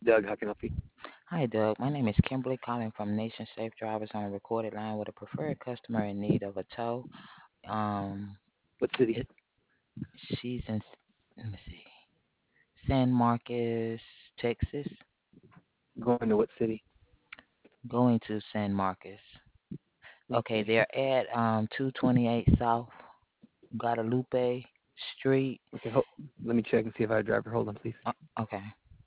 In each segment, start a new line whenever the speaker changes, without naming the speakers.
Doug, how can I help you?
Hi, Doug. My name is Kimberly calling from Nation Safe Drivers on a recorded line with a preferred customer in need of a tow. Um,
What city?
it, she's in, let me see, San Marcos, Texas,
Going to what city?
going to San Marcos. Okay,
Okay.
they're at 228 South Guadalupe Street.
Okay. Let me check and see if I have a driver. Hold on, please.
Okay.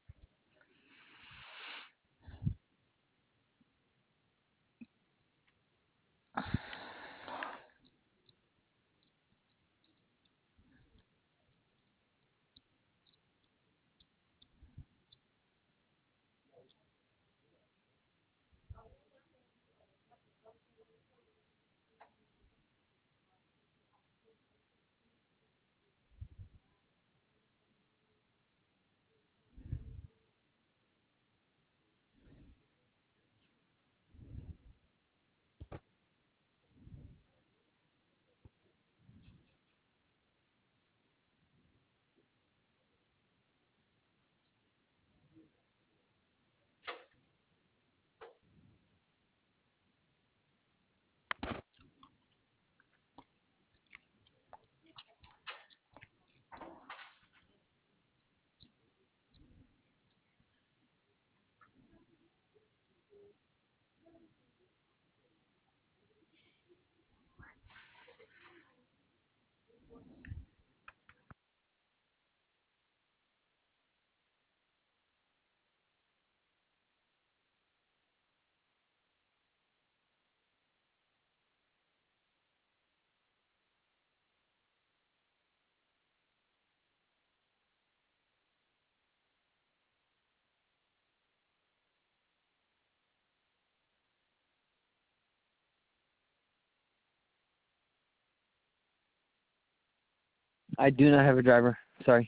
I do not have a driver. Sorry.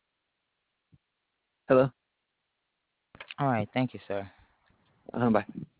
Hello.
All right. Thank you, sir.
Bye.